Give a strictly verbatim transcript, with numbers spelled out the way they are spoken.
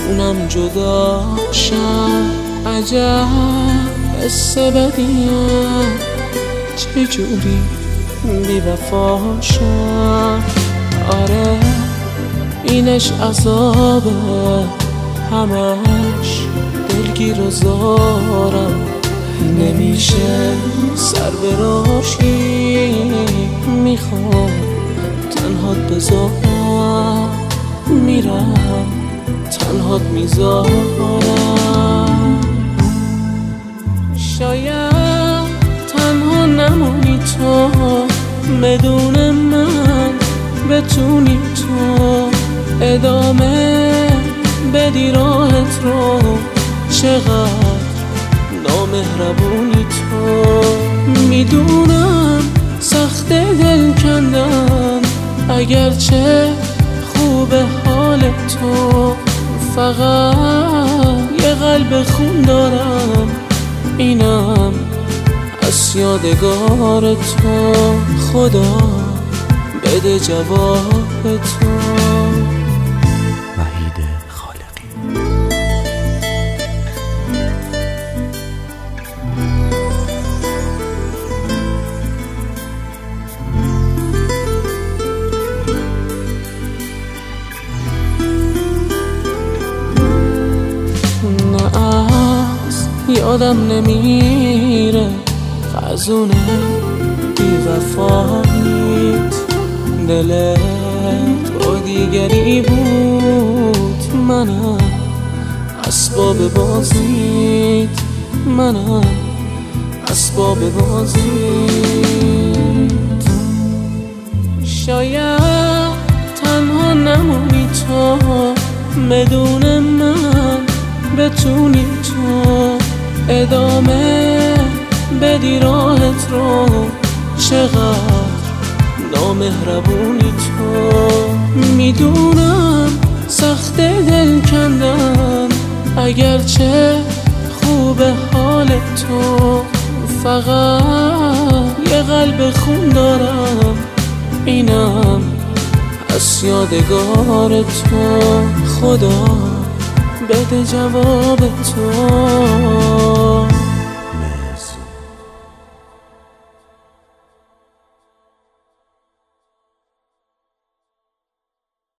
اونم جدا شم. عجب قصه بدیه، چجوری بی وفا شم. آره اینش عذابه، همش دلگیر و زارم. نمیشه سر به راشی، میخوام تنهات بذارم. میرم تنهات میذارم. شاید تنها نمونی تو، بدون من بتونی تو ادامه بدی راهت رو. چقدر نامهربونی تو، میدونم سخت دل کندن، اگرچه خوب حال تو. فقط یه قلب خون دارم، اینم از یادگار تو. خدا بده جواب تو. وحید خالقی. یادم نمیره خزونه بی وفاییت. دلت با دیگری بود، منم اسباب بازیت. منم اسباب بازیت. شاید تنها نمونی تو، بدون من بتونی تو ادامه بدی راهت رو. چقدر نامهربونی تو، میدونم سخت دل کندن، اگرچه خوب حال تو. فقط یه قلب خون دارم، اینم از یادگار تو. خدا بده جواب تو.